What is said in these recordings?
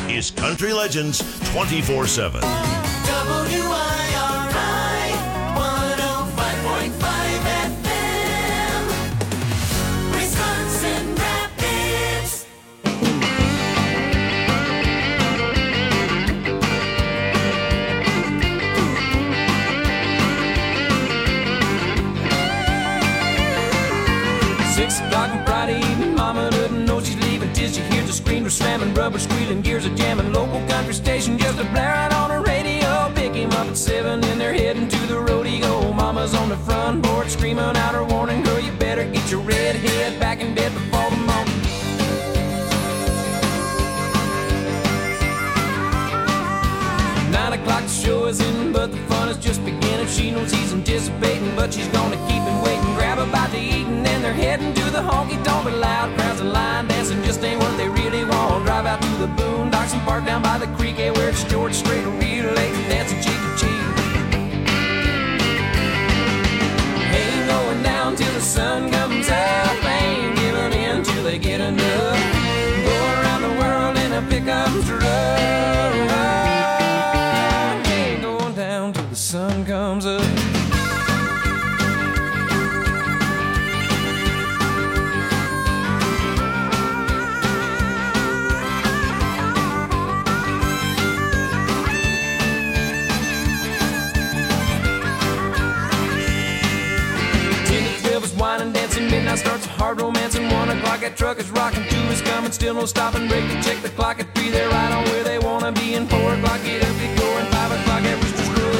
is Country Legends 24/7. WIRI 105.5 FM, Wisconsin Rapids. Six o'clock on Friday evening, Mama doesn't know she's leaving till she hears the screamer slamming, rubber squealing, gears are jamming. Local country station just a blaring on her radio. Pick him up at 7 and they're heading to the rodeo. Mama's on the front porch screaming out her warning, girl, you better get your red head back in bed before the morning. O'clock the show is in, but the fun is just beginning. She knows he's anticipating, but she's gonna keep him waiting. Grab a bite to eat and then they're heading to the honky tonk. But loud crowds and line dancing just ain't what they really want. Drive out to the boondocks and park down by the creek, yeah, where it's George Strait real late and dancing cheek to cheek. Ain't going down till the sun comes up, ain't giving in till they get enough. Go around the world in a pickup truck. Sun comes up. 10 to 12 is wine and dancing. Midnight starts a hard romance, and 1 o'clock that truck is rocking. 2 is coming, still no stopping. Break to check the clock at 3. They're right on where they wanna be. And 4 o'clock get up, get going. 5 o'clock at Rooster's Crow.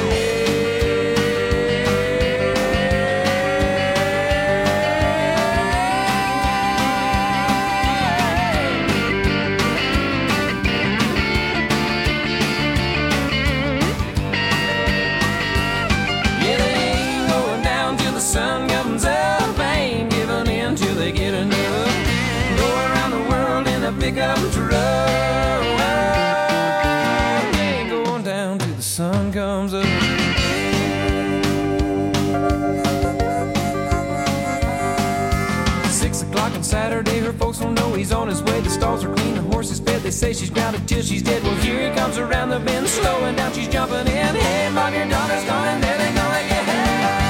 Pickup truck, ain't going down till the sun comes up. Six o'clock on Saturday, her folks don't know he's on his way. The stalls are clean, the horse is fed. They say she's grounded till she's dead. Well, here he comes around the bend, slowing down, she's jumping in. Hey, Mom, your daughter's coming, there they gonna get her.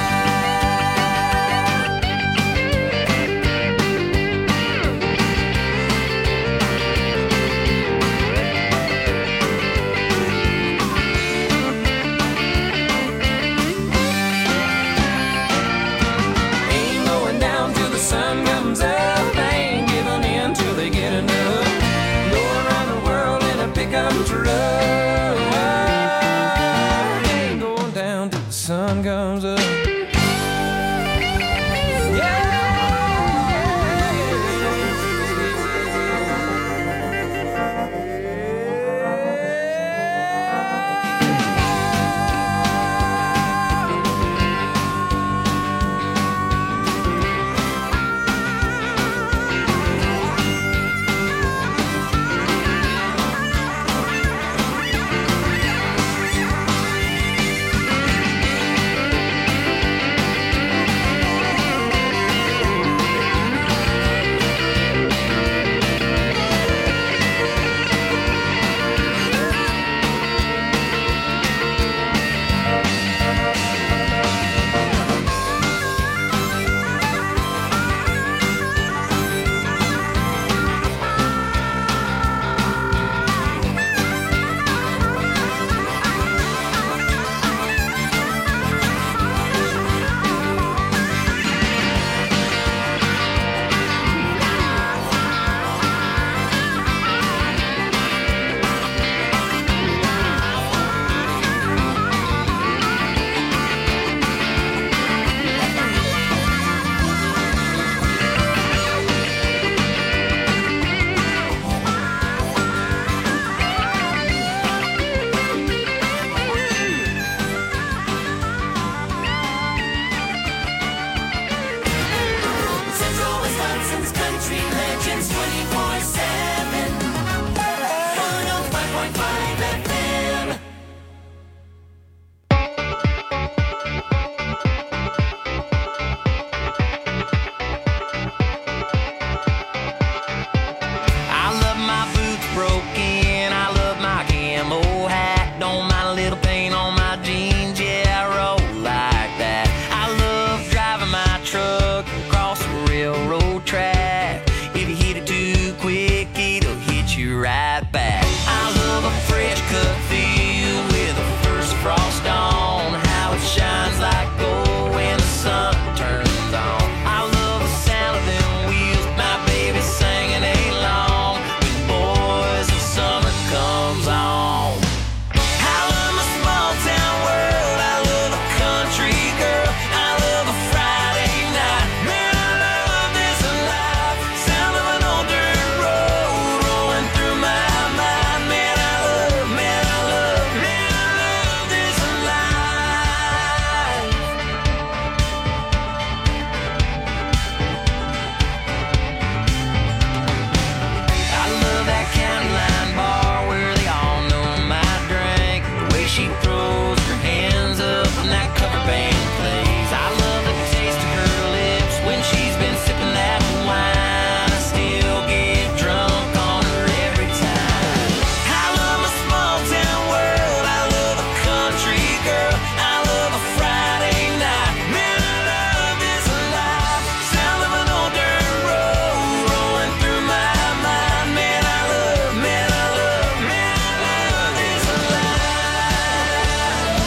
Ain't going down till the sun comes up. back. I love a fresh cut field with the first frost on, how it shines like gold when the sun turns on. I love the sound of them wheels, my baby singing along when boys of summer comes on. I love my small town world, I love a country girl, I love a Friday night. Man, I love this life, sound of an old dirt road rolling through my mind. Man, I love this life. I love that county line bar where they all know my drink. The way she throws her hands up when that cover band plays. I love the taste of her lips when she's been sipping that wine. I still get drunk on her every time. I love my small town world, I love a country girl, I love a Friday night. Man, I love this life, sound of an old dirt road rolling through my mind. Man, I love this life.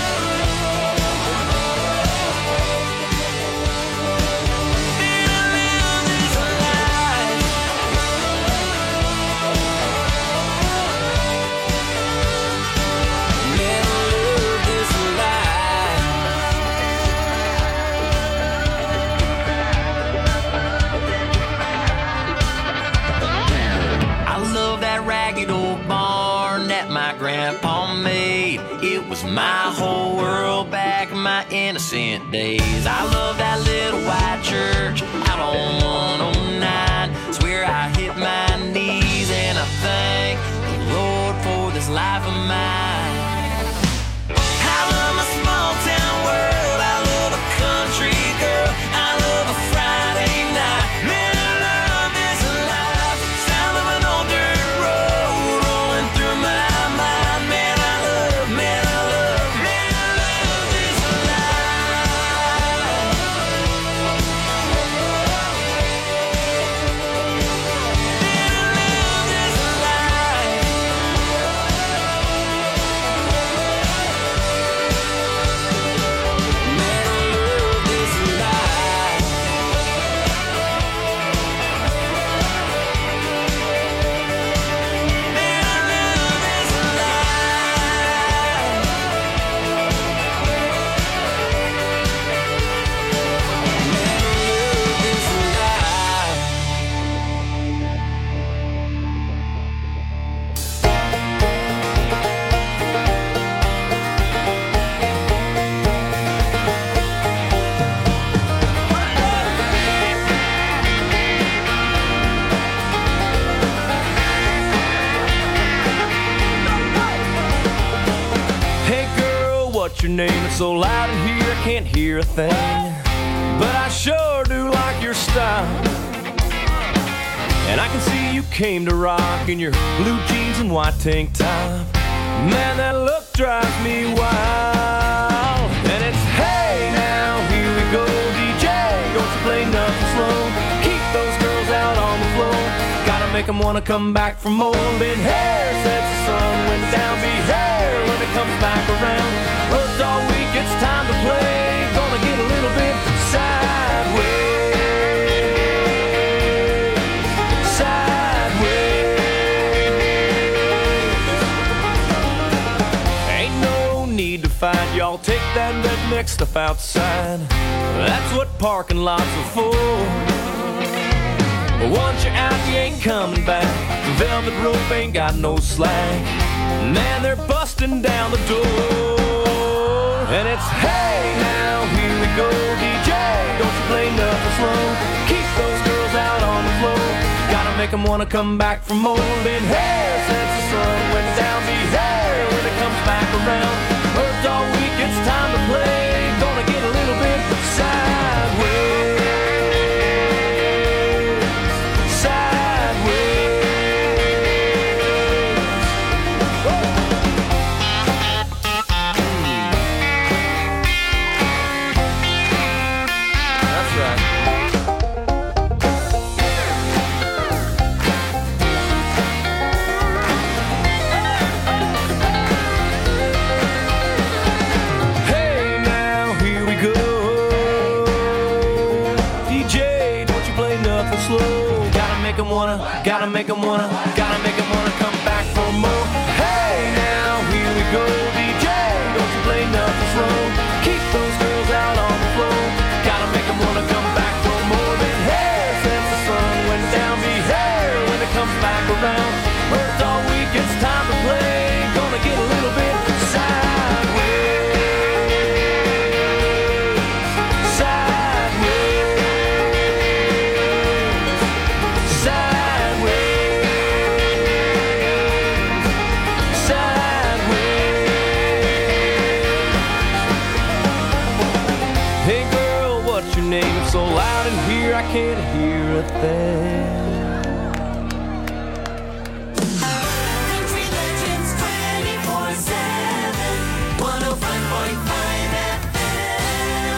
I love that ragged old barn that my grandpa made. It was my whole world back in my innocent days. I love that little white church out on 109. It's where I hit my knees and I thank the Lord for this life of mine. I love my small town world, I love a country girl, I love a Friday night. Man, I love this life, sound of an old dirt road rolling through my mind. Man, I love this life. What's your name? It's so loud in here I can't hear a thing. But I sure do like your style. And I can see you came to rock in your blue jeans and white tank top. Man, that look drives me wild. And it's hey now, here we go, DJ. Don't you play nothing slow. Keep those girls out on the floor. Gotta make them wanna come back for more. Been hair since the sun went down. Be hair when it comes back around. Worked all week, it's time to play. Gonna get a little bit sideways. Sideways. Ain't no need to fight, y'all take that redneck stuff outside. That's what parking lots are for. But once you're out, you ain't coming back. The velvet rope ain't got no slack. Man, they're busting down the door. And it's hey now, here we go, DJ. Don't you play nothing slow. Keep those girls out on the floor. Gotta make them wanna come back for more. Been here since the sun went down. Be here when it comes back around. Worked all week, it's time to play. Gonna get a little bit sideways. Gotta make 'em wanna come back for more. Hey, now here we go, DJ, don't you play nothing slow. Keep those girls out on the floor. Gotta make 'em wanna come back for more than hair since the sun went down. Be hair when it comes back around. Worked all week, it's time to play. Gonna get a little bit sideways. So loud in here I can't hear a thing. Country Legends 24/7, 105.5 FM.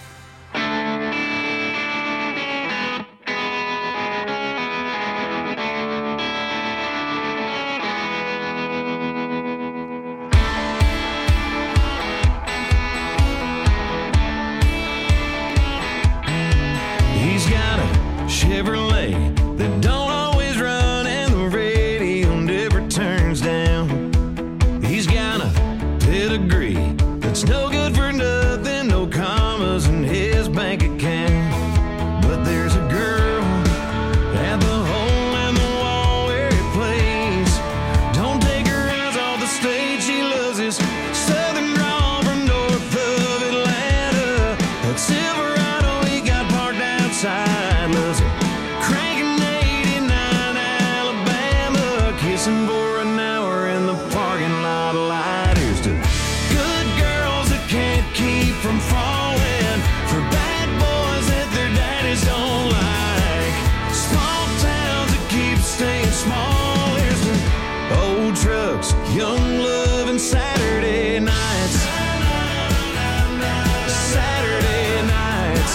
He's got a Chevrolet that don't always run and the radio never turns down. He's got a pedigree that's no good for nothing, no commas in his bank account. But there's a girl at the hole in the wall where he plays. Don't take her eyes off the stage, she loves his southern drawl from north of Atlanta. That Silverado he got parked outside, loves it cranking 89 Alabama, kissing for an hour in the parking lot of lighters. To good girls that can't keep from falling, for bad boys that their daddies don't like, small towns that keep staying small. Here's to old trucks, young love, and Saturday nights. Saturday nights.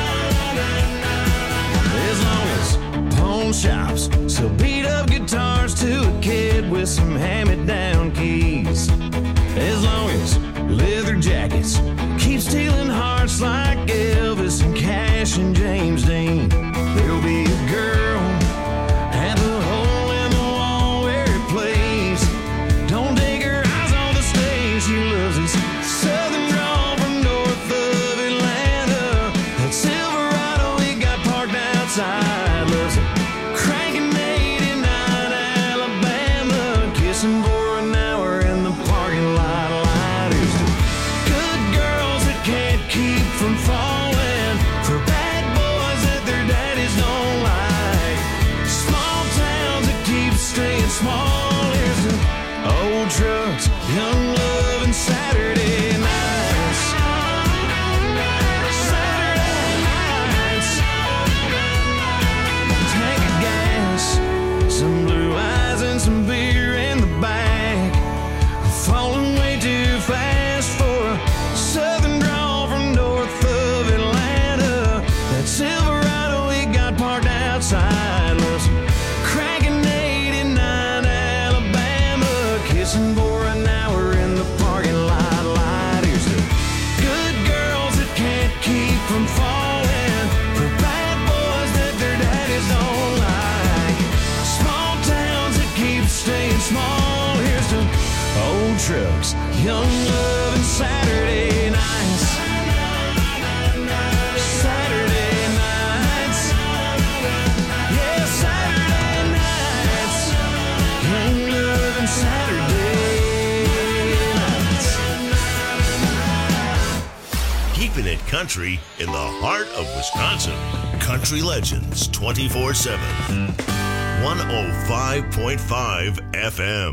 As long as pawn shops sell beat up guitars to a kid with some hand-me-down keys. As long as leather jackets keep stealing hearts like Elvis and Cash and James Dean, there'll be a girl at the hole in the wall where he plays. Don't take her eyes on the stage, she loves his southern drawl from north of Atlanta. That Silverado he got parked outside, loves it cranking 89 Alabama, kissing for an hour in the parking lot of lighters. To good girls that can't keep from falling, for bad boys that their daddies don't like, small towns that keep staying small. Here's to old trucks, young love, and Saturday nights. Saturday nights. Tank of gas, some blue eyes and some beer in the back. Falling way too fast for a southern drawl from north of Atlanta. That Silverado he got parked outside, loves cranking 89 Alabama, kissing for an hour in the parking lot of lighters. To good girls that can't keep from falling, for bad boys that their daddies don't like, small towns that keep staying small. Here's to old trucks, young love, and Saturday nights. Saturday nights. Yeah, Saturday nights. Young love and Saturday nights. Keeping it country in the heart of Wisconsin. Country Legends 24/7. 105.5 FM.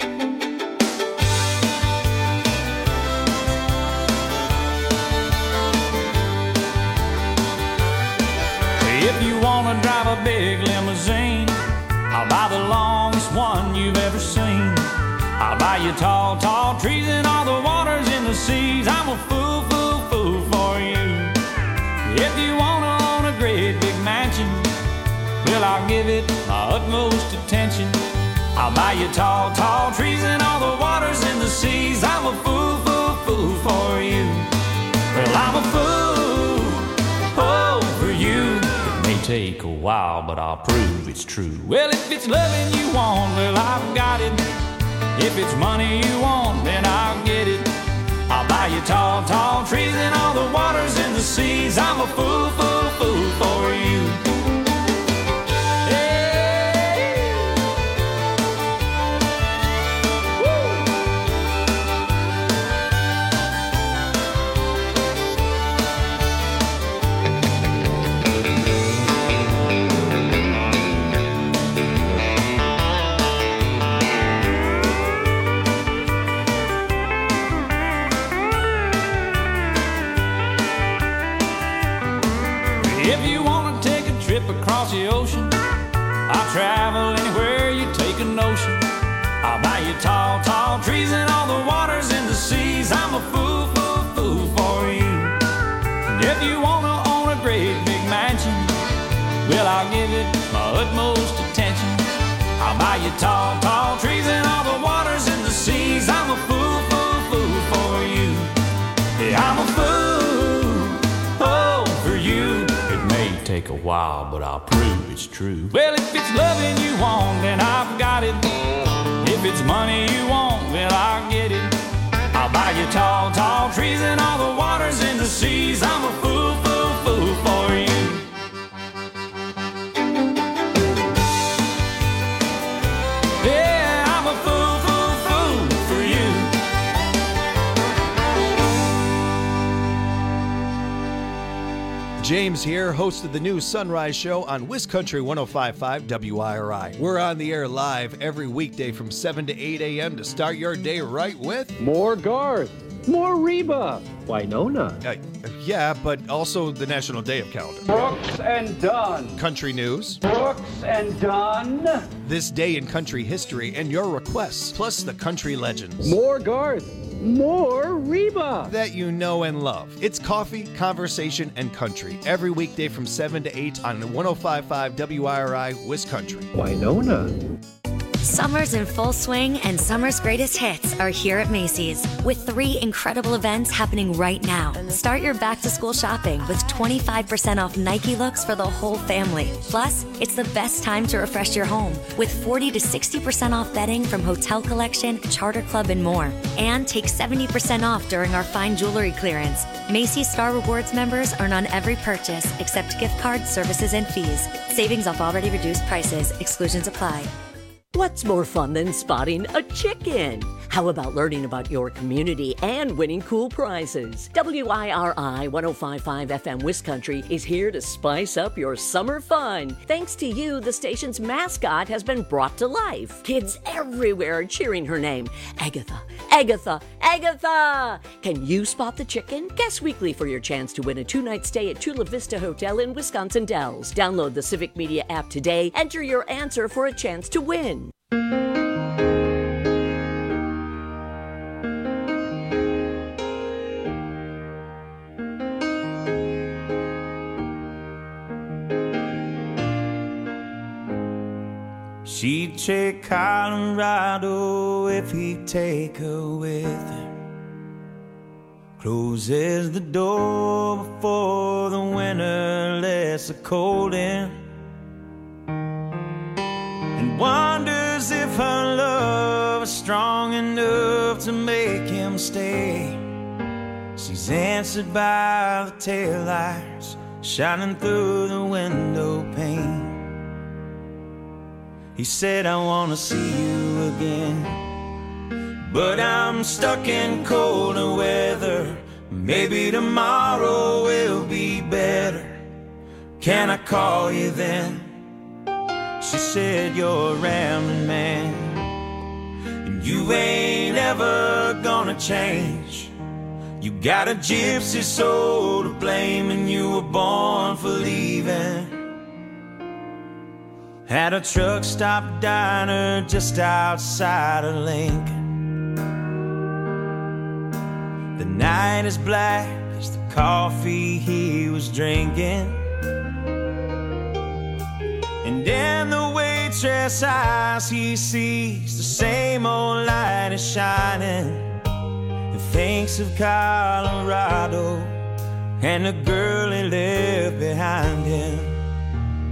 If you wanna drive a big limousine, I'll buy the longest one you've ever seen. I'll buy you tall, tall trees and all the waters in the seas. I'm a fool, fool, fool for you. If you wanna own a great big mansion, well, I'll give it my utmost attention. I'll buy you tall, tall trees and all the waters in the seas. I'm a fool, fool, fool for you. Well, I'm a fool, oh, for you. It may take a while, but I'll prove it's true. Well, if it's loving you want, well, I've got it. If it's money you want, then I'll get it. I'll buy you tall, tall trees and all the waters in the seas. I'm a fool, fool, fool for you. Across the ocean, I'll travel anywhere you take a notion. I'll buy you tall, tall trees and all the waters in the seas. I'm a fool, fool, fool for you. And if you wanna own a great big mansion, well, I'll give it my utmost attention. I'll buy you tall, tall trees and all the waters in the seas. I'm a fool, fool, fool for you. Yeah, I'm a fool, oh, for you. Take a while, but I'll prove it's true. Well, if it's loving you want, then I've got it. If it's money you want, well, I'll get it. I'll buy you tall, tall trees and all the waters in the seas. I'm a fool, fool, fool for you. Yeah, I'm a fool, fool, fool for you. James here, host of the new Sunrise Show on WisCountry 105.5 WIRI. We're on the air live every weekday from 7 to 8 a.m. to start your day right with... More Garth, more Reba, Winona. Yeah, but also the National Day of Calendar. Brooks and Dunn. Country news. Brooks and Dunn. This day in country history and your requests, plus the country legends. More Garth, more Reba. That you know and love. It's coffee, conversation, and country. Every weekday from 7 to 8 on 105.5 WIRI, WisCountry. Winona. Summer's in full swing, and summer's greatest hits are here at Macy's, with 3 incredible events happening right now. Start your back-to-school shopping with 25% off Nike looks for the whole family. Plus, it's the best time to refresh your home, with 40 to 60% off bedding from Hotel Collection, Charter Club, and more. And take 70% off during our fine jewelry clearance. Macy's Star Rewards members earn on every purchase except gift cards, services, and fees. Savings off already reduced prices. Exclusions apply. What's more fun than spotting a chicken? How about learning about your community and winning cool prizes? WIRI 105.5 FM WisCountry is here to spice up your summer fun. Thanks to you, the station's mascot has been brought to life. Kids everywhere are cheering her name. Agatha, Agatha, Agatha! Can you spot the chicken? Guess weekly for your chance to win a 2-night stay at Chula Vista Hotel in Wisconsin Dells. Download the Civic Media app today. Enter your answer for a chance to win. She'd take Colorado if he'd take her with him. Closes the door before the winter lets the cold in, and wonders if her love is strong enough to make him stay. She's answered by the taillights shining through the window pane. He said, I wanna see you again, but I'm stuck in colder weather. Maybe tomorrow will be better. Can I call you then? She said, you're a rambling man, and you ain't ever gonna change. You got a gypsy soul to blame, and you were born for leaving. At a truck stop diner just outside of Lincoln. The night is black as the coffee he was drinking, and in the waitress' eyes he sees the same old light is shining, and thinks of Colorado and the girl he left behind him.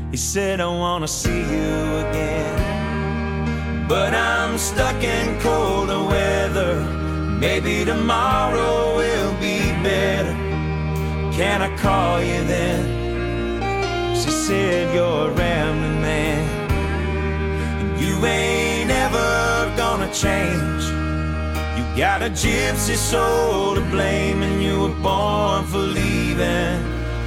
He said, I wanna see you again. But I'm stuck in colder weather. Maybe tomorrow will be better. Can I call you then? She said, you're a rambling man, and you ain't ever gonna change. You got a gypsy soul to blame, and you were born for leaving.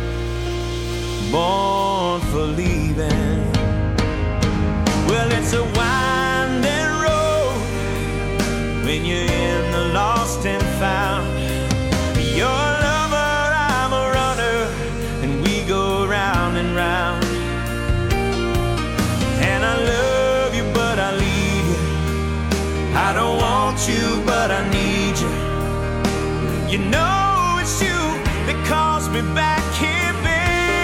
Born for leaving. Well, it's a winding road when you're in the lost and found. You're a lover, I'm a runner, and we go round and round. And I love you, but I leave you. I don't want you, but I need you. You know it's you that calls me back here, baby.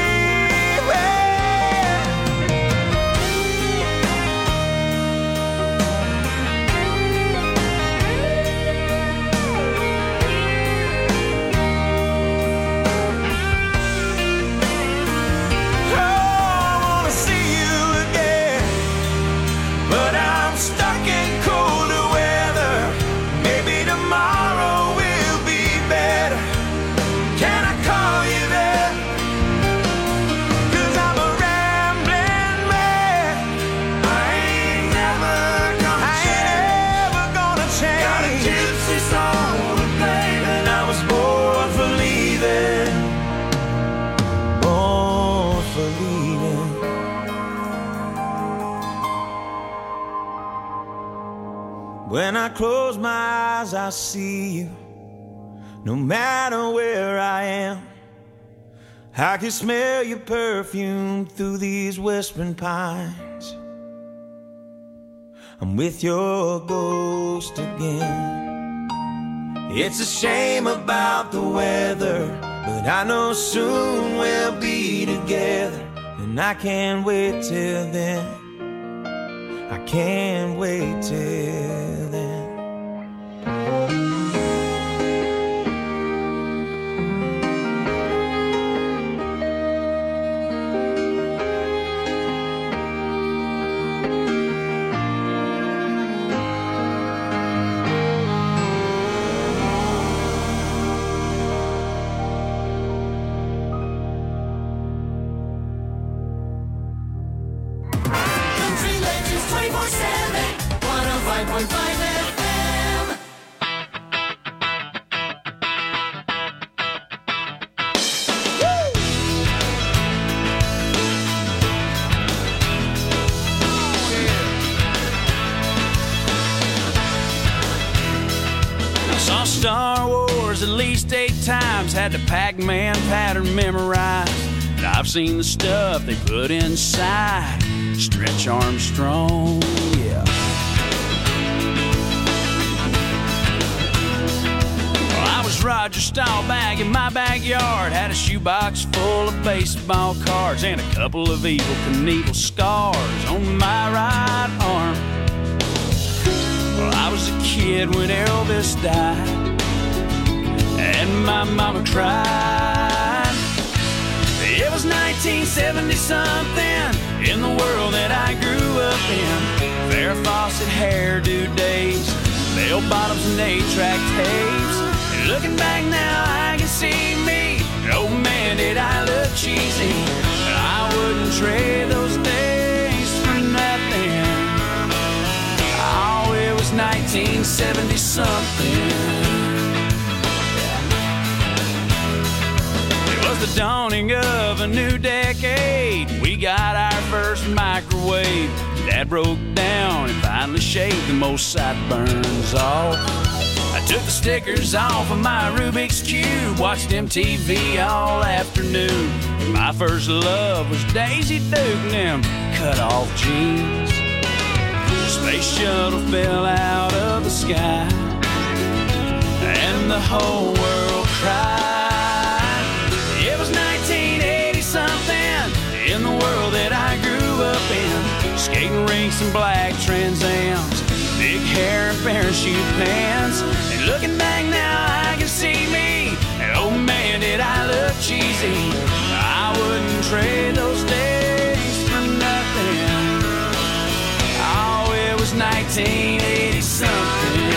When I close my eyes, I see you. No matter where I am, I can smell your perfume through these whispering pines. I'm with your ghost again. It's a shame about the weather, but I know soon we'll be together. And I can't wait till then. I can't wait till then. Star Wars at least 8 times, had the Pac-Man pattern memorized. And I've seen the stuff they put inside Stretch Armstrong, yeah. Well, I was Roger Staubach in my backyard, had a shoebox full of baseball cards and a couple of Evel Knievel scars on my right arm. Well, I was a kid when Elvis died, and my mama cried. It was 1970-something in the world that I grew up in. Farrah Fawcett hairdo days, bell bottoms and 8-track tapes. And looking back now, I can see me. Oh man, did I look cheesy. I wouldn't trade those days for nothing. Oh, it was 1970-something. It was the dawning of a new decade. We got our first microwave. Dad broke down and finally shaved the most sideburns off. I took the stickers off of my Rubik's Cube, watched MTV all afternoon. My first love was Daisy Duke and them cut-off jeans. The space shuttle fell out of the sky, and the whole world cried. It was 1980-something in the world that I grew up in. Skating rinks and black Trans Ams, big hair and parachute pants. And looking back now, I can see me. And oh man, did I look cheesy. I wouldn't trade those days for 1980 something.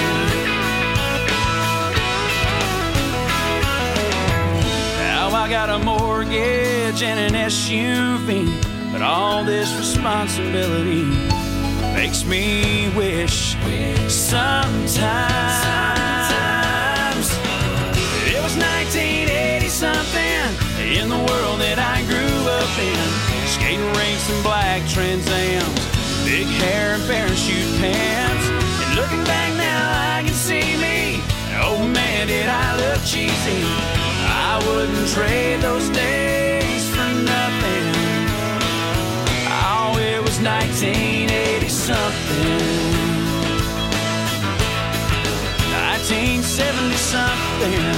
Now I got a mortgage and an SUV, but all this responsibility makes me wish sometimes it was 1980 something in the world that I grew up in. Skating rinks and black Trans Ams, big hair and parachute pants. And looking back now I can see me, and oh man did I look cheesy. I wouldn't trade those days for nothing. Oh, it was 1980 something, 1970 something.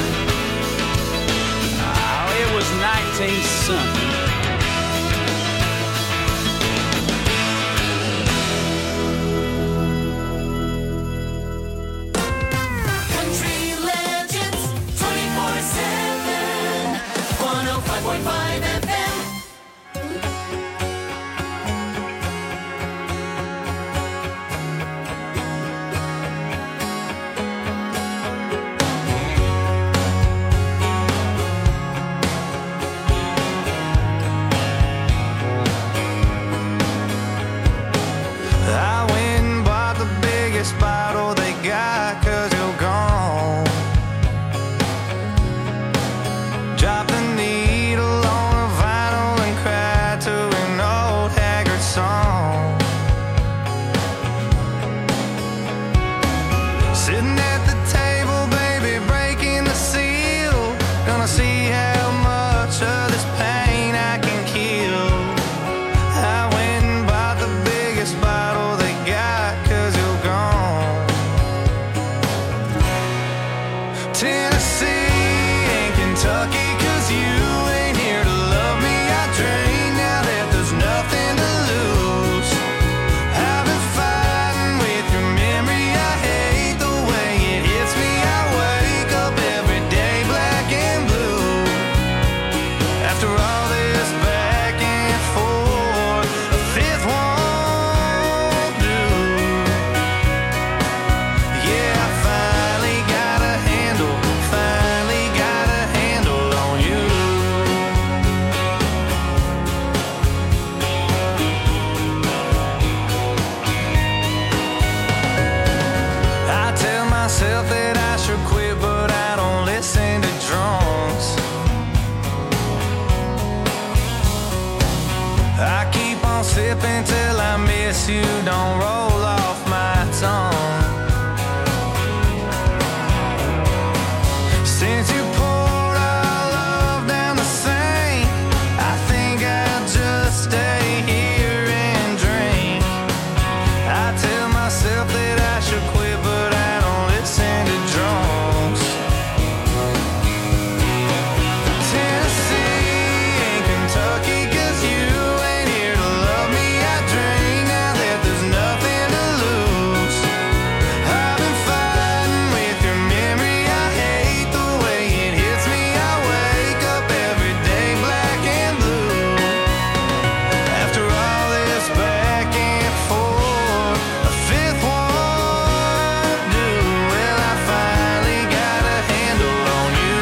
Oh, it was 19 something. Country Legends 24/7 105.5 FM. I went and bought the biggest bottle they got, 'cause you're gone. Dropped the needle on a vinyl and cried to an old haggard song. Sitting at the table, baby, breaking the seal. Gonna see how much of this pain I can kill. I went and bought the biggest bottle they got, 'cause you're gone. Tennessee and Kentucky, 'cause you ain't here to love me. I drink now that there's nothing to lose. I've been fighting with your memory. I hate the way it hits me. I wake up every day black and blue. After all this back and forth, a fifth won't do. Yeah, I finally got a handle on you. I tell myself that I should quit, but I don't listen to drunks. I keep on sipping till I miss you, don't roll off my tongue. Since you poured our love down the sink, I think I'll just stay here and drink. I tell myself that I should quit, but I don't listen to drunks. Tennessee and Kentucky, 'cause you ain't here to love me. I drink now that there's nothing to lose. I've been fighting with your memory. I hate the way it hits me. I wake up every day black and blue. After all this back and forth, a fifth won't do. Well, I finally got a handle on you.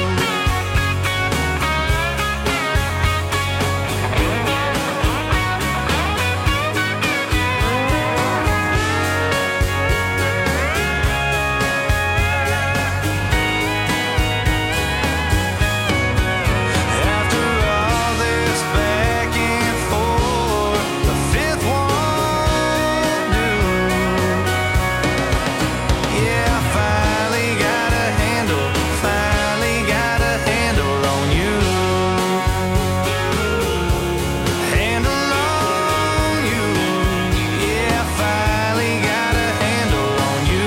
After all this back and forth, the fifth won't do. Yeah, I finally got a handle on you. Handle on you. Yeah, I finally got a handle on you.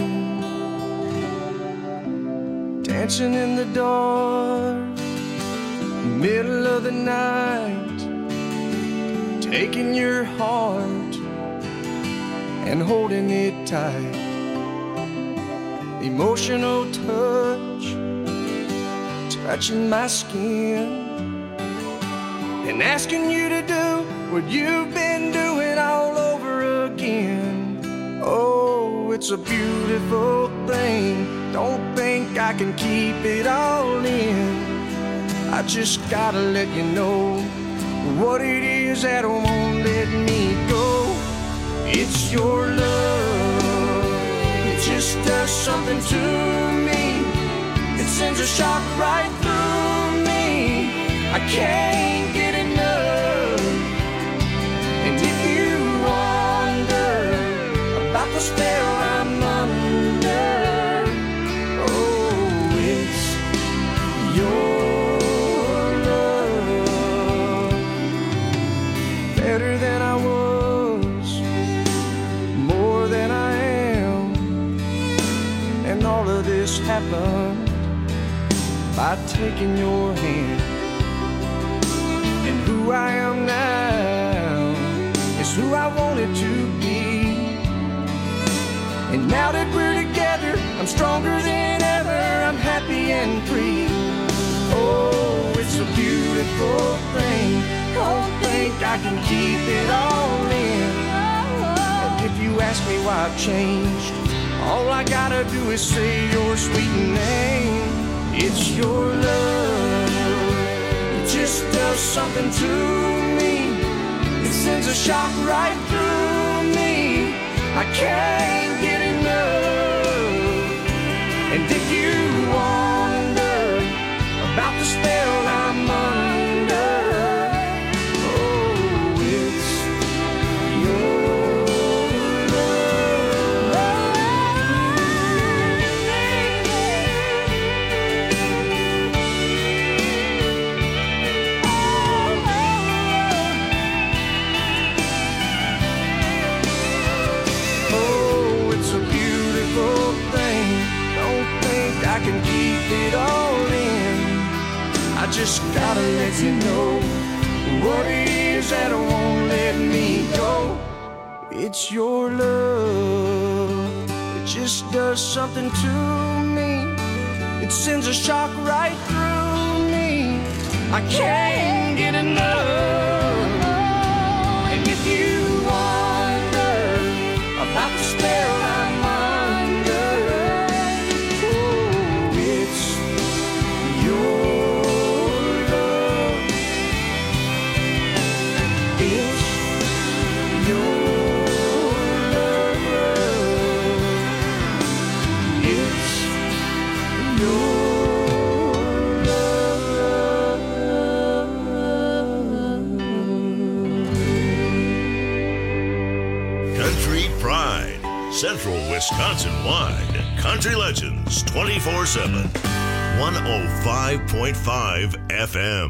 Dancing in the dark, middle of the night, taking your heart and holding it tight. Emotional touch, touching my skin, and asking you to do what you've been doing all over again. Oh, it's a beautiful thing. Don't think I can keep it all in. I just gotta let you know what it is that won't let me go. It's your love. It just does something to me. It sends a shock right through me. I can't get enough. And if you wonder about the spell I'm under, oh, it's your love. Better than I was, more than I am. And all of this happened by taking your hand. And who I am now is who I wanted to be. And now that we're together, I'm stronger than ever. I'm happy and free. Oh, it's a beautiful thing. Don't think I can keep it all in. And if you ask me why I've changed, all I gotta do is say your sweet name. It's your love. It just does something to me. It sends a shock right through me. I can't get enough. And if you wonder about the spell I'm under, oh, it's your I can keep it all in. I just gotta let you know what it is that won't let me go. It's your love. It just does something to me. It sends a shock right through me. I can't get enough. And if you wonder about the spell I'm under, Central Wisconsin-wide Country Legends 24/7. 105.5 FM.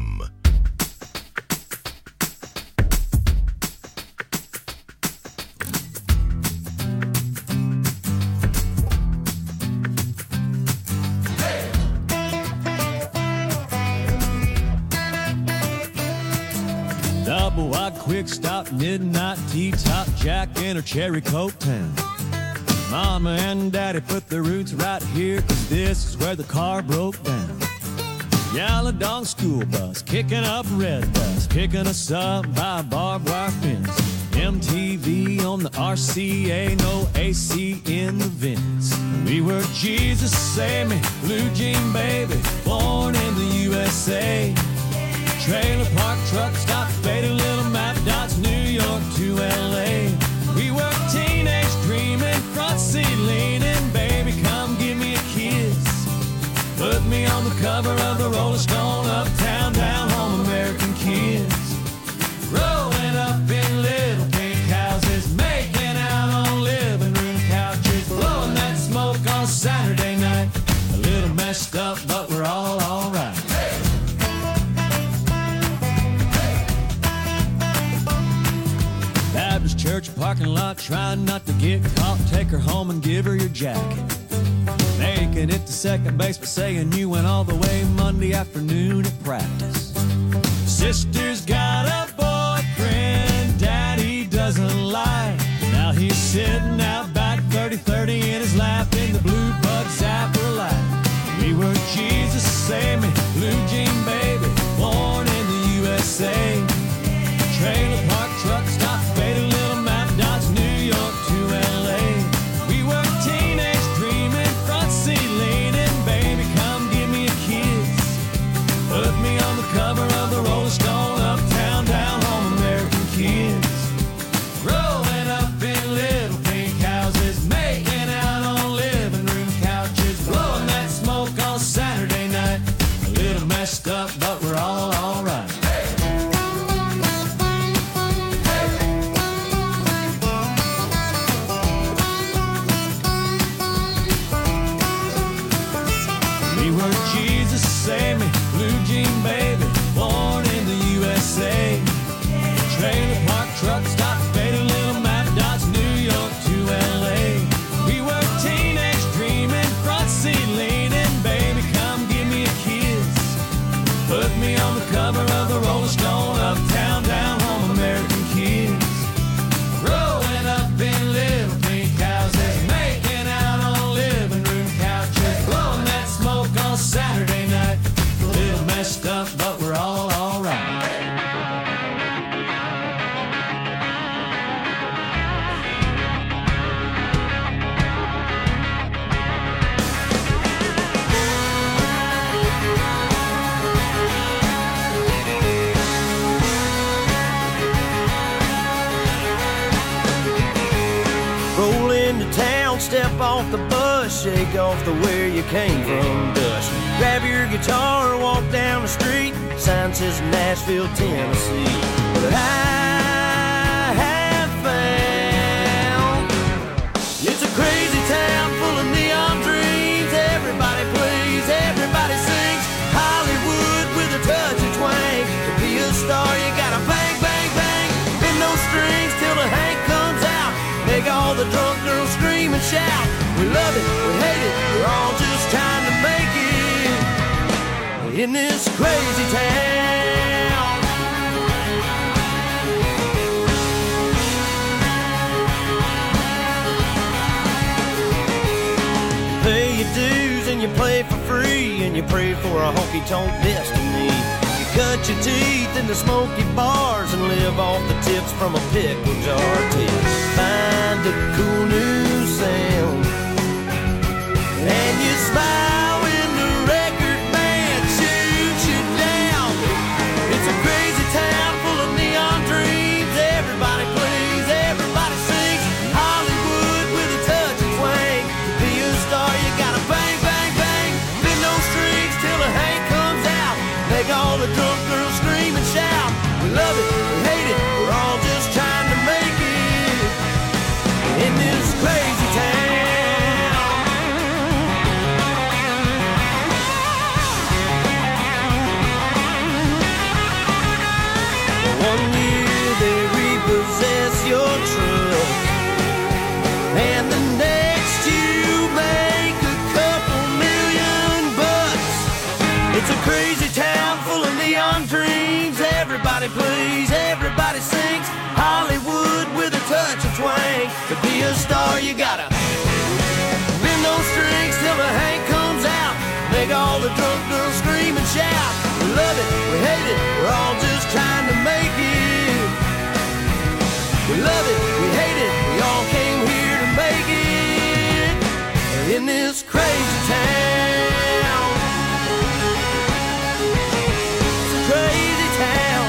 Double wide quick stop, midnight T-top, Jack in her cherry coke town. Mama and Daddy put their roots right here, 'cause this is where the car broke down. Yellow dog school bus, kicking up red dust, picking us up by a barbed wire fence. MTV on the RCA, no AC in the vents. We were Jesus Save Me, Blue Jean Baby, born in the USA. Trailer park truck stop, faded little map dots, New York to LA. We were teenage dreaming, front seat leaning, baby come give me a kiss. Put me on the cover of the Rolling Stone, uptown, down home, American kids. Rolling up in little pink houses, making out on living room couches, blowing that smoke on Saturday night. A little messed up, but we're all alright. Baptist church parking lot, trying not to get caught. Take her home and give her your jacket. Making it to second base, but saying you went all the way Monday afternoon at practice. sister's got a boyfriend daddy doesn't like. Now he's sitting out back 30-30 in his lap in the blue bug zapper light. We were Jesus, save me, blue jean baby, born in the USA. Trailer park truck stop, faded little Matt Dodge, New York to LA. We were teenage dreaming, front seat leaning, baby come give me a kiss. Put me on the cover of the Rolling Stone, uptown, down home, American kids. Growing up in little pink houses, making out on living room couches, blowing that smoke on Saturday night. A little messed up, but we're all alright. We were Jesus, save me, blue jean baby, born in the USA. Trailer park truck stop, faded little Matt Dodge, New York to LA. We were teenage dreaming, front seat leaning, baby come give me a kiss. Put me on the cover of the Rolling Stone, uptown, down home, American kids. Growing up in little pink houses, making out on living room couches, blowing that smoke on Saturday night. A little messed up, but we're all alright. Roll into town, step off the bus, shake off the where you came from dust. Grab your guitar, walk down the street, sign says Nashville, Tennessee. But I have found it's a crazy town full of neon dreams. Everybody plays, everybody sings. Hollywood with a touch of twang. To be a star, you gotta bang, bang, bang. Bend those strings till the Hank comes out. Make all the drunk girls scream and shout. We love it, we hate it, we're all just trying to make it in this crazy town. You pay your dues and you play for free, and you pray for a honky-tonk destiny. You cut your teeth in the smoky bars and live off the tips from a pickle jar. Till find a cool new sound and you smile when the record band shoots you down. It's a crazy town full of neon dreams. Everybody plays, everybody sings. Hollywood with a touch of twang. To be a star you gotta bang, bang, bang. Bend those strings till the Hank comes out. Make all the drunk girls scream and shout. We love it, we hate it, we're all just trying to make it in this crazy town. One year they repossess your truck, and the next you make a couple $1,000,000. It's a crazy town full of neon dreams. Everybody plays, everybody sings. Hollywood with a touch of twang. To be a star you gotta bend those strings till the Hank comes out. Make all the drunk girls scream and shout. We love it, we hate it, we're all just trying to make it. We love it, we hate it, we all came here to make it in this crazy town. It's a crazy town.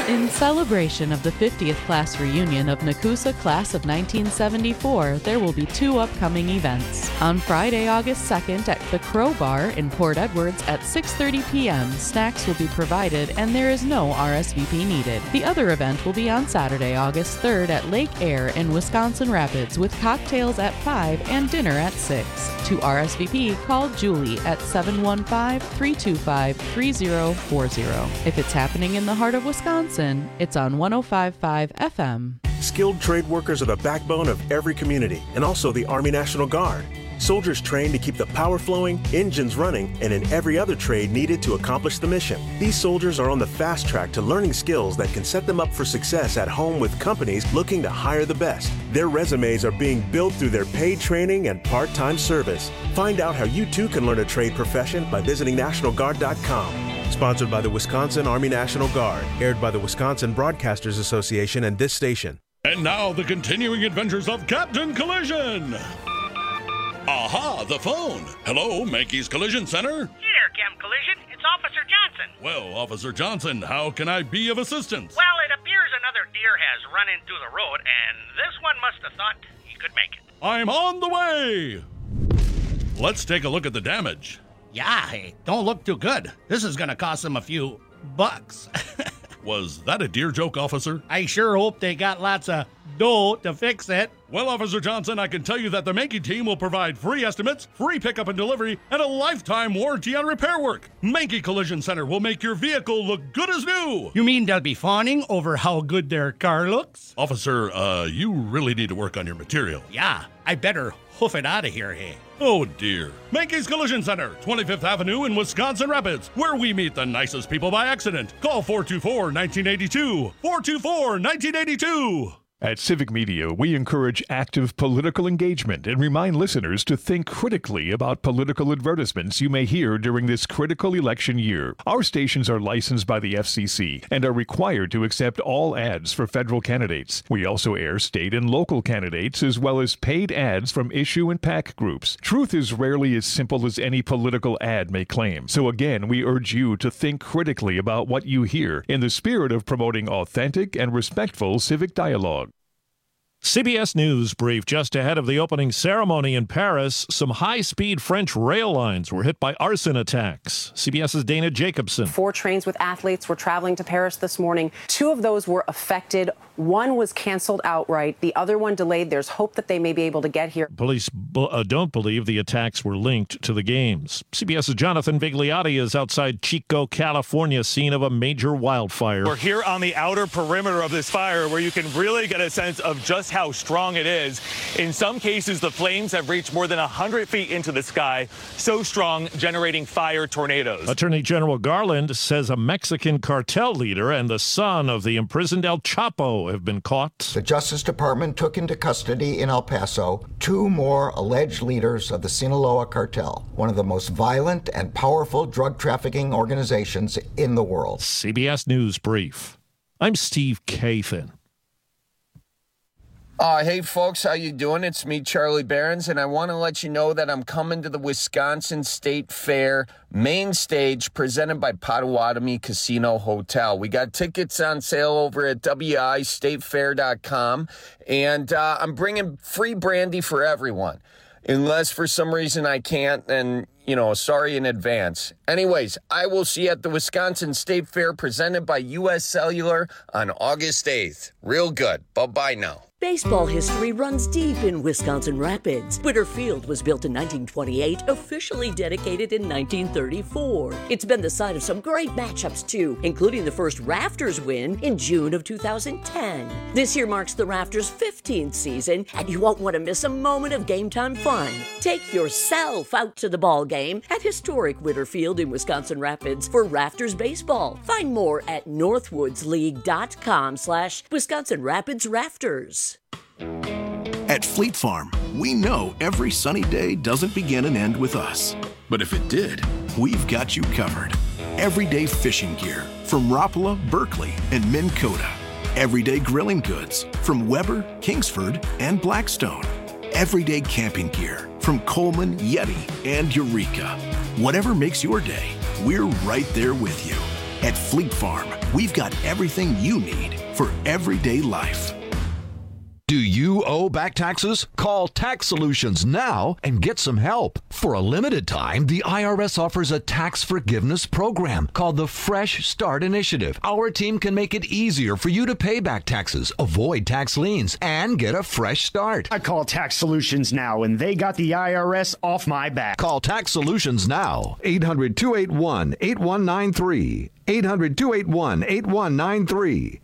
In celebration of the 50th class reunion of Nakusa Class of 1974, there will be 2 upcoming events. On Friday, August 2nd at the Crow Bar in Port Edwards at 6:30 p.m., snacks will be provided and there is no RSVP needed. The other event will be on Saturday, August 3rd at Lake Air in Wisconsin Rapids with cocktails at 5 and dinner at 6. To RSVP, call Julie at 715-325-3040. If it's happening in the heart of Wisconsin, it's on 105.5 FM. Skilled trade workers are the backbone of every community and also the Army National Guard. Soldiers trained to keep the power flowing, engines running, and in every other trade needed to accomplish the mission. These soldiers are on the fast track to learning skills that can set them up for success at home with companies looking to hire the best. Their resumes are being built through their paid training and part-time service. Find out how you too can learn a trade profession by visiting NationalGuard.com. Sponsored by the Wisconsin Army National Guard. Aired by the Wisconsin Broadcasters Association and this station. And now the continuing adventures of Captain Collision. Aha, the phone. Hello, Mankey's Collision Center. Here, Chem Collision. It's Officer Johnson. Well, Officer Johnson, how can I be of assistance? Well, it appears another deer has run into the road, and this one must have thought he could make it. I'm on the way. Let's take a look at the damage. Yeah, hey, don't look too good. This is gonna cost them a few bucks. Was that a deer joke, officer? I sure hope they got lots of dough to fix it. Well, Officer Johnson, I can tell you that the Mankey team will provide free estimates, free pickup and delivery, and a lifetime warranty on repair work. Mankey Collision Center will make your vehicle look good as new. You mean they'll be fawning over how good their car looks? Officer, you really need to work on your material. Yeah, I better hoof it out of here, hey. Oh, dear. Mankey's Collision Center, 25th Avenue in Wisconsin Rapids, where we meet the nicest people by accident. Call 424-1982. 424-1982. At Civic Media, we encourage active political engagement and remind listeners to think critically about political advertisements you may hear during this critical election year. Our stations are licensed by the FCC and are required to accept all ads for federal candidates. We also air state and local candidates as well as paid ads from issue and PAC groups. Truth is rarely as simple as any political ad may claim. So again, we urge you to think critically about what you hear in the spirit of promoting authentic and respectful civic dialogue. CBS News brief just ahead of the opening ceremony in Paris. Some high-speed French rail lines were hit by arson attacks. CBS's Dana Jacobson. 4 trains with athletes were traveling to Paris this morning. 2 of those were affected. One was canceled outright. The other one delayed. There's hope that they may be able to get here. Police don't believe the attacks were linked to the games. CBS's Jonathan Vigliotti is outside Chico, California, scene of a major wildfire. We're here on the outer perimeter of this fire where you can really get a sense of just how strong it is. In some cases, the flames have reached more than 100 feet into the sky, so strong, generating fire tornadoes. Attorney General Garland says a Mexican cartel leader and the son of the imprisoned El Chapo have been caught. The Justice Department took into custody in El Paso 2 more alleged leaders of the Sinaloa cartel, one of the most violent and powerful drug trafficking organizations in the world. CBS News Brief. I'm Steve Kathan. Hey folks, how you doing? It's me, Charlie Behrens, and I want to let you know that I'm coming to the Wisconsin State Fair main stage presented by Potawatomi Casino Hotel. We got tickets on sale over at wistatefair.com, and I'm bringing free brandy for everyone. Unless for some reason I can't, then, sorry in advance. Anyways, I will see you at the Wisconsin State Fair presented by U.S. Cellular on August 8th. Real good. Bye-bye now. Baseball history runs deep in Wisconsin Rapids. Witter Field was built in 1928, officially dedicated in 1934. It's been the site of some great matchups, too, including the first Rafters win in June of 2010. This year marks the Rafters' 15th season, and you won't want to miss a moment of game-time fun. Take yourself out to the ball game at historic Witter Field in Wisconsin Rapids for Rafters baseball. Find more at northwoodsleague.com/Wisconsin Rapids Rafters. At Fleet Farm, we know every sunny day doesn't begin and end with us. But if it did, we've got you covered. Everyday fishing gear from Rapala, Berkeley, and Minn Kota. Everyday grilling goods from Weber, Kingsford, and Blackstone. Everyday camping gear from Coleman, Yeti, and Eureka. Whatever makes your day, we're right there with you. At Fleet Farm, we've got everything you need for everyday life. Do you owe back taxes? Call Tax Solutions now and get some help. For a limited time, the IRS offers a tax forgiveness program called the Fresh Start Initiative. Our team can make it easier for you to pay back taxes, avoid tax liens, and get a fresh start. I call Tax Solutions now, and they got the IRS off my back. Call Tax Solutions now. 800-281-8193. 800-281-8193.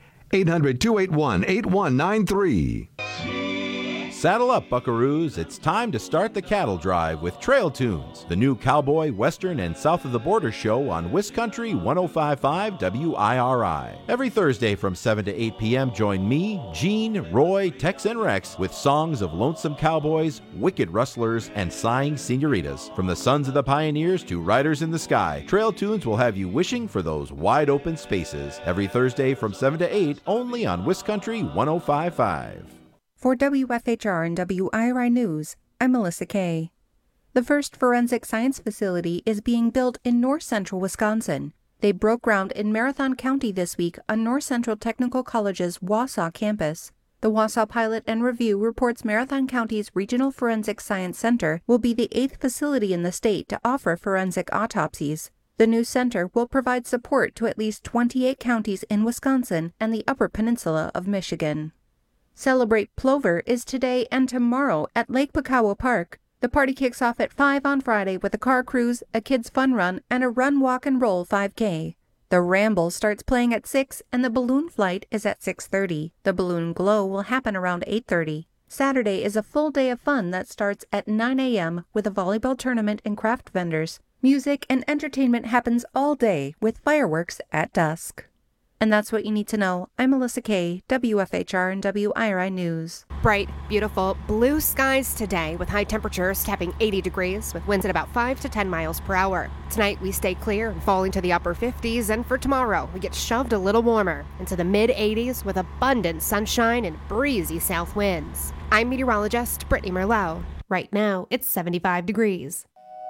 800-281-8193. Saddle up, buckaroos. It's time to start the cattle drive with Trail Tunes, the new cowboy, western, and south of the border show on WisCountry 105.5 WIRI. Every Thursday from 7 to 8 p.m., join me, Gene, Roy, Tex, and Rex with songs of lonesome cowboys, wicked rustlers, and sighing senoritas. From the sons of the pioneers to riders in the sky, Trail Tunes will have you wishing for those wide open spaces. Every Thursday from 7 to 8, only on WisCountry 105.5. For WFHR and WIRI News, I'm Melissa Kay. The first forensic science facility is being built in north central Wisconsin. They broke ground in Marathon County this week on North Central Technical College's Wausau campus. The Wausau Pilot and Review reports Marathon County's Regional Forensic Science Center will be the 8th facility in the state to offer forensic autopsies. The new center will provide support to at least 28 counties in Wisconsin and the Upper Peninsula of Michigan. Celebrate Plover is today and tomorrow at Lake Pukawa Park. The party kicks off at 5 on Friday with a car cruise, a kids' fun run, and a run, walk, and roll 5K. The Ramble starts playing at 6 and the balloon flight is at 6:30. The balloon glow will happen around 8:30. Saturday is a full day of fun that starts at 9 a.m. with a volleyball tournament and craft vendors. Music and entertainment happens all day with fireworks at dusk. And that's what you need to know. I'm Melissa Kay, WFHR and WIRI News. Bright, beautiful, blue skies today with high temperatures tapping 80 degrees with winds at about 5 to 10 miles per hour. Tonight we stay clear and fall into the upper 50s, and for tomorrow we get shoved a little warmer into the mid-80s with abundant sunshine and breezy south winds. I'm meteorologist Brittany Merlot. Right now it's 75 degrees.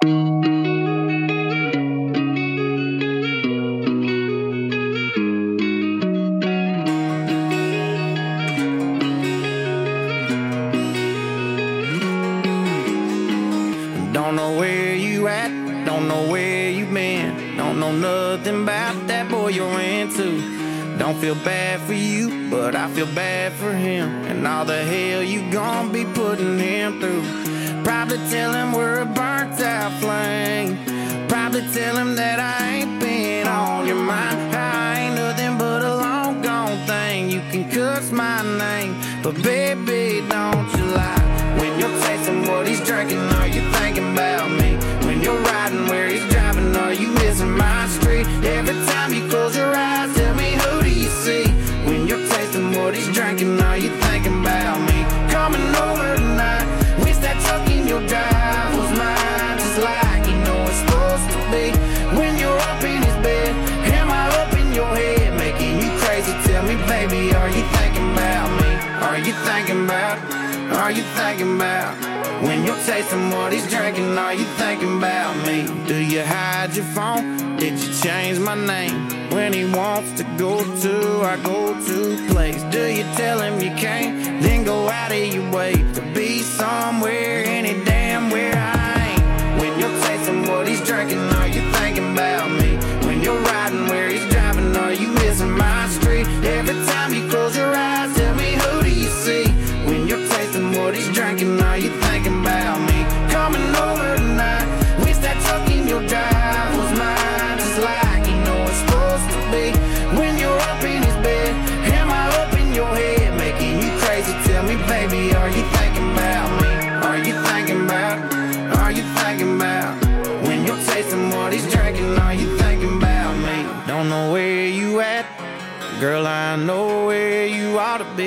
Don't know where you at, don't know where you been, don't know nothing about that boy you're into. Don't feel bad for you, but I feel bad for him, and all the hell you gon' be putting him through. Probably tell him we're a burnt out flame, probably tell him that I ain't been on your mind. I ain't nothing but a long gone thing, you can cuss my name, but baby don't you lie. When you're tasting what he's drinking, are you thinking about me? When you're riding where he's driving, are you missing my street? Every time you close your eyes, tell me who do you see? When you're tasting what he's drinking, are you thinking about me? Coming over tonight, wish that truck in your drive was mine, just like you know it's supposed to be. When you're up in his bed, am I up in your head, making you crazy? Tell me, baby, are you thinking about me? Are you thinking about? Are you thinking about? When you're tasting what he's drinking, are you thinking about me? Do you hide your phone? Did you change my name? When he wants to go to our go-to place, do you tell him you can't? Then go out of your way to be somewhere, any damn where I ain't. When you're tasting what he's drinking, are you thinking about me? When you're riding where he's driving, are you missing my street? Every time you close your eyes, tell me who do you see? When you're tasting what he's drinking, are you thinking about me? Coming over tonight, wish that truck in your drive was mine, just like you know it's supposed to be. When you're up in his bed, am I up in your head, making you crazy? Tell me, baby, are you thinking about me? Are you thinking about? Are you thinking about? When you're tasting what he's drinking, are you thinking about me? Don't know where you at, girl, I know where you ought to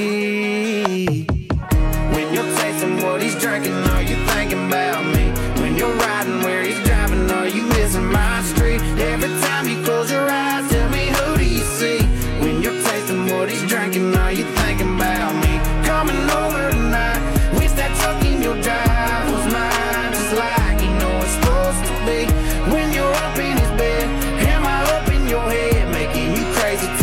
be. When you're tasting what he's drinking, are you thinking about me? When you're riding where he's driving, are you missing my street? Every time you close your eyes, tell me who do you see? When you're tasting what he's drinking, are you thinking about me? Coming over tonight, wish that truck in your drive was mine, just like you know it's supposed to be. When you're up in his bed, am I up in your head, making you crazy?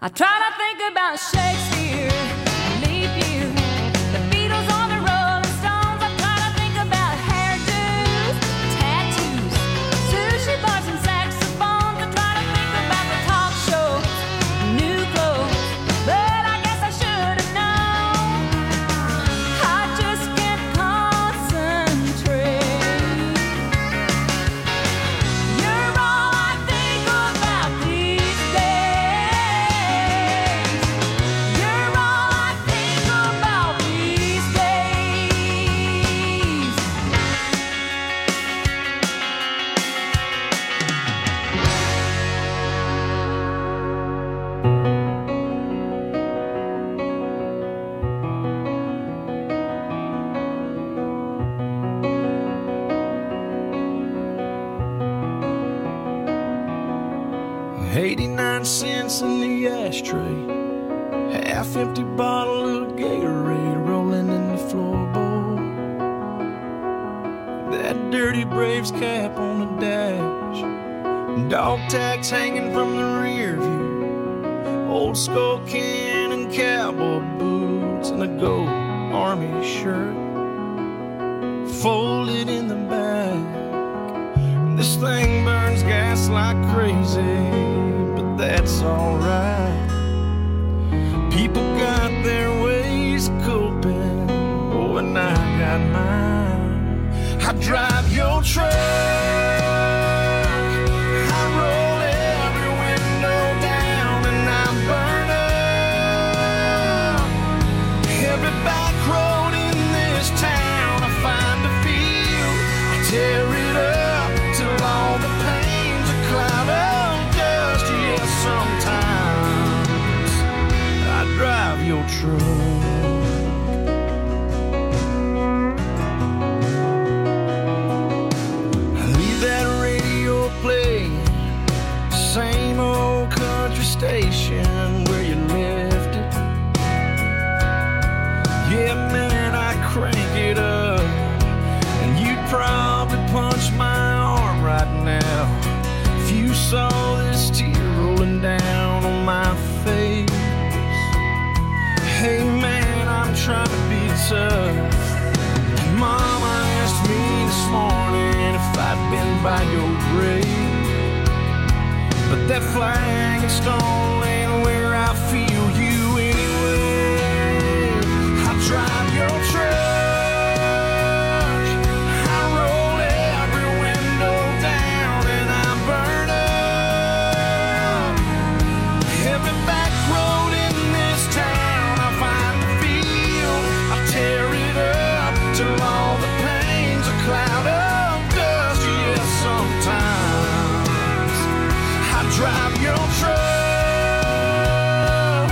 I try to think about Shakespeare, leap year, the Beatles on the Rolling Stones. I try to think about hairdos, tattoos, sushi bars and saxophones. I try to think about the talk shows, new clothes, but I guess I should have known. I just can't concentrate. You're all I think about these days. You're all I think about these days. $0.89 in the ashtray, half-empty bottle of Gatorade rolling in the floorboard. That dirty Braves cap on the dash, dog tags hanging from the rear view, old skull can and cowboy boots, and a gold army shirt folded in the back. This thing burns gas like crazy, but that's alright. People got their ways of coping, oh, and I got mine. I drive your truck, I roll every window down, and I burn up every back road in this town. I find a field, I tear it up till all the pain's a cloud of dust. Yeah, sometimes I drive your truck. I leave that radio playing, same old country station where you left it. Yeah, man, I crank it up, and you'd probably punch my arm right now if you saw this tear rolling down on my face. Hey man, I'm trying to be tough. Mama asked me this morning if I'd been by your grave, but that flag and stone ain't where I feel you anyway. I drive your truck, drive your truck.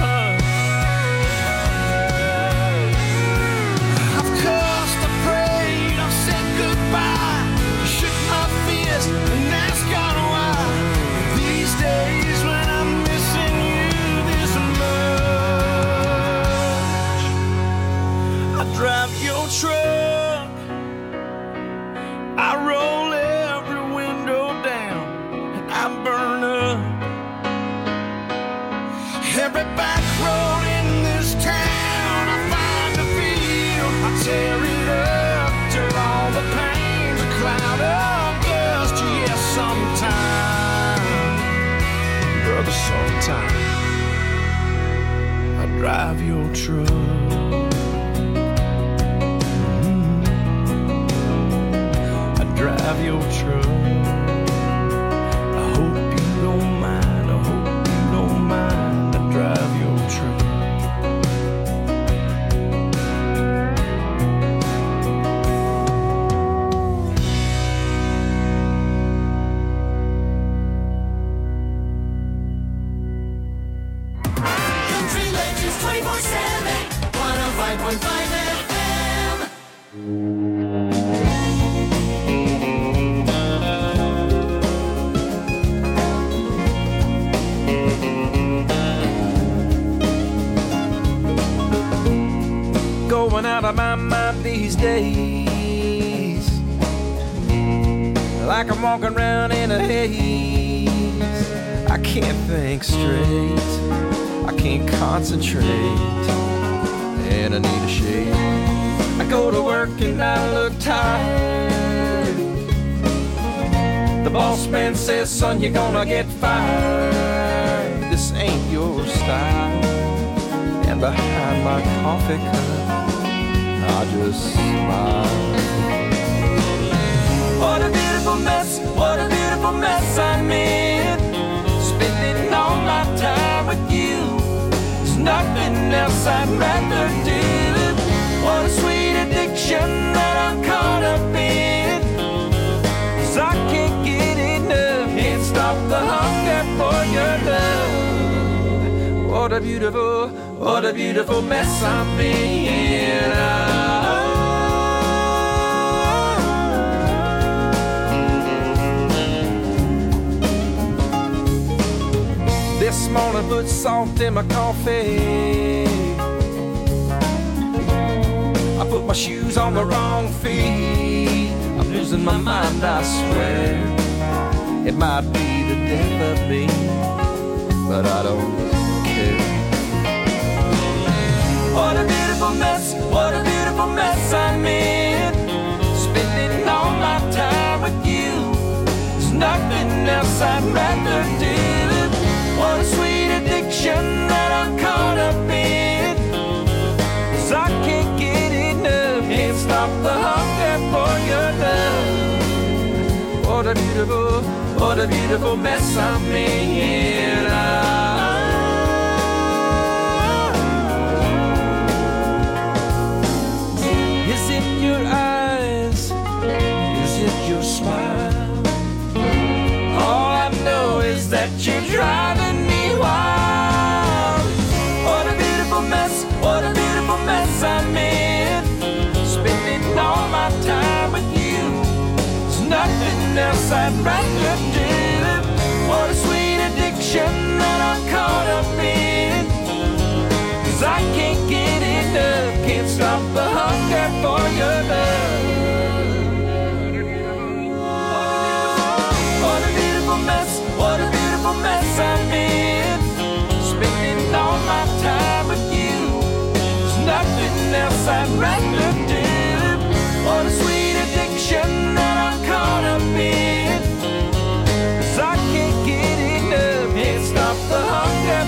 I've cussed, I prayed, I've said goodbye, shook my fist and asked God why. These days when I'm missing you this much, I drive your truck, I roll every window down, and I burn up every back road in this town. I find a field, I tear it up till all the pain's a cloud of dust. Yeah, sometime, brother, sometime I drive your truck. I drive your truck. I hope you don't mind, I hope you don't mind. I drive your truck. Country Legends 24/7, 105.5 FM. Going out of my mind these days, like I'm walking around in a haze. I can't think straight. I can't concentrate, and I need a shave. I go to work and I look tired. The boss man says, son, you're gonna get fired. This ain't your style. And behind my coffee cup, I just smile. What a beautiful mess, what a beautiful mess I'm in. Spending all my time with you. There's nothing else I'd rather do. What a sweet addiction that I'm caught up in. 'Cause I can't get enough, can't stop the hunger for your love. What a beautiful mess I'm in. This morning put salt in my coffee. I put my shoes on the wrong feet. I'm losing my mind, I swear. It might be the death of me, but I don't care. What a beautiful mess, what a beautiful mess I'm in. Spending all my time with you. There's nothing else I'd rather do. What a sweet addiction that I'm caught up in. 'Cause I can't get enough, can't stop the hunger for your love. What a beautiful mess I'm in. Is it your eyes? Is it your smile? All I know is that you're driving me wild. What a beautiful mess, what a beautiful mess I'm in. Spending all my time with you. There's nothing else I'd rather do. What a sweet addiction that I'm caught up in. 'Cause I can't get enough, can't stop the hunger for your love. What a beautiful mess, what a beautiful mess I'm in. Spending all my time with you. There's nothing else I'd